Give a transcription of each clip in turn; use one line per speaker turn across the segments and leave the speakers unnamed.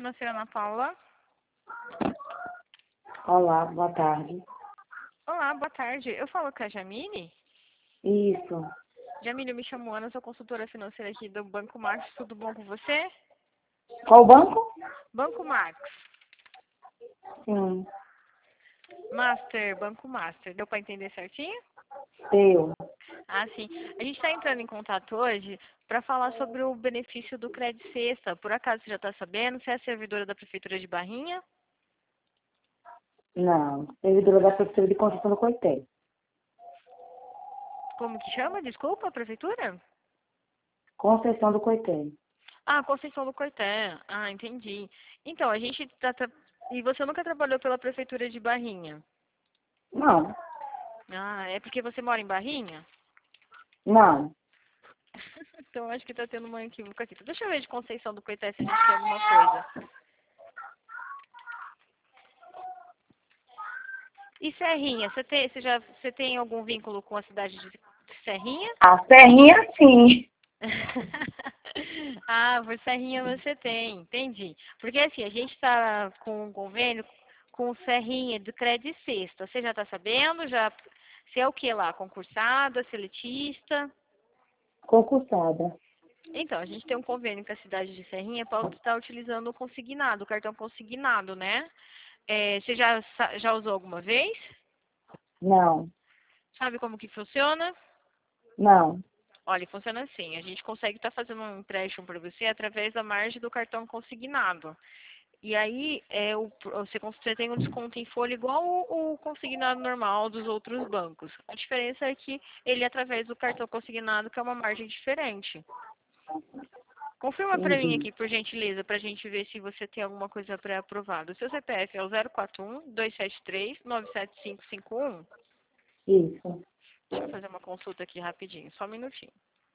Financeira, Ana Paula.
Olá, boa tarde.
Olá, boa tarde. Eu falo com a Jamile.
Isso.
Jamile, eu me chamo Ana, sou consultora financeira aqui do Banco Max. Tudo bom com você?
Qual banco?
Banco Max.
Sim,
Banco Master. Deu para entender certinho?
eu.
Ah, sim. A gente está entrando em contato hoje para falar sobre o benefício do Crédito Sexta. Por acaso você já está sabendo? Você é servidora da Prefeitura de Barrinha?
Não, servidora da Prefeitura de Conceição do Coité.
Como que chama? Desculpa, a Prefeitura?
Conceição do Coité.
Ah, Conceição do Coité. Ah, entendi. Então, a gente tá... E você nunca trabalhou pela Prefeitura de Barrinha?
Não,
Ah, é porque você mora em Barrinha?
não.
Então, acho que tá tendo uma equívoca aqui. Deixa eu ver de Conceição do Coité se a gente tem alguma coisa. E Serrinha? Você tem algum vínculo com a cidade de Serrinha?
A Serrinha, sim.
Ah, por Serrinha você tem, entendi. Porque assim, a gente está com um convênio com Serrinha do Crédito Sexta. Você já está sabendo? Você é o que lá? Concursada, seletista?
Concursada.
Então, a gente tem um convênio com a cidade de Serrinha para estar utilizando o consignado, o cartão consignado, né? Você já usou alguma vez?
Não,
Sabe como que funciona?
não.
Olha, funciona assim. A gente consegue estar fazendo um empréstimo para você através da margem do cartão consignado. E aí, você tem um desconto em folha igual o consignado normal dos outros bancos. A diferença é que ele é através do cartão consignado, que é uma margem diferente. Confirma para mim
Entendi.
aqui, por gentileza, para a gente ver se você tem alguma coisa pré-aprovada. O seu CPF é o 041-273-97551?
Isso.
Deixa eu fazer uma consulta aqui rapidinho, só um minutinho.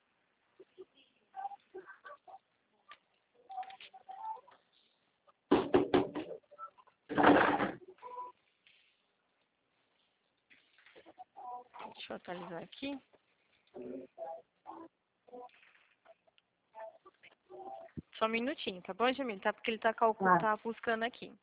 Deixa eu atualizar aqui. Só um minutinho, tá bom, Jamil? Tá? Porque ele tá buscando aqui.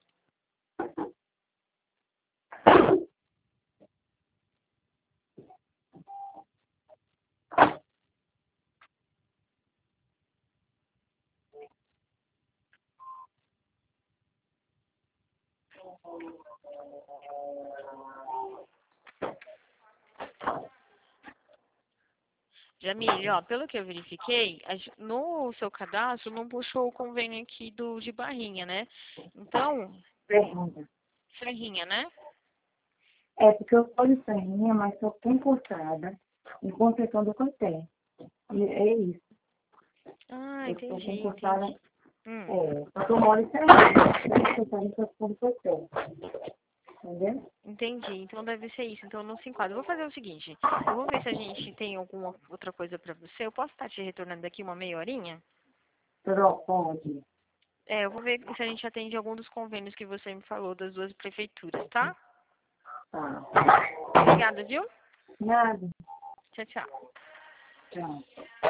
Jamil, ó, pelo que eu verifiquei, no seu cadastro não puxou o convênio aqui de Barrinha, né? Então,
Serrinha.
Serrinha, né?
É porque eu sou de Serrinha, mas sou concursada em Conceição do Coité. E é isso.
Ah,
Eu sou
entendi,
concursada.
entendi. Hum.
Só que eu moro em Serrinha. Concursada em Conceição do Coité. Entendeu?
Entendi, então deve ser isso, então não se enquadra. Eu vou fazer o seguinte, eu vou ver se a gente tem alguma outra coisa pra você. Eu posso estar te retornando daqui uma meia horinha?
Pode.
Eu vou ver se a gente atende algum dos convênios que você me falou das duas prefeituras, tá?
Tá.
Obrigada, viu?
Nada.
Tchau, tchau.
Tchau.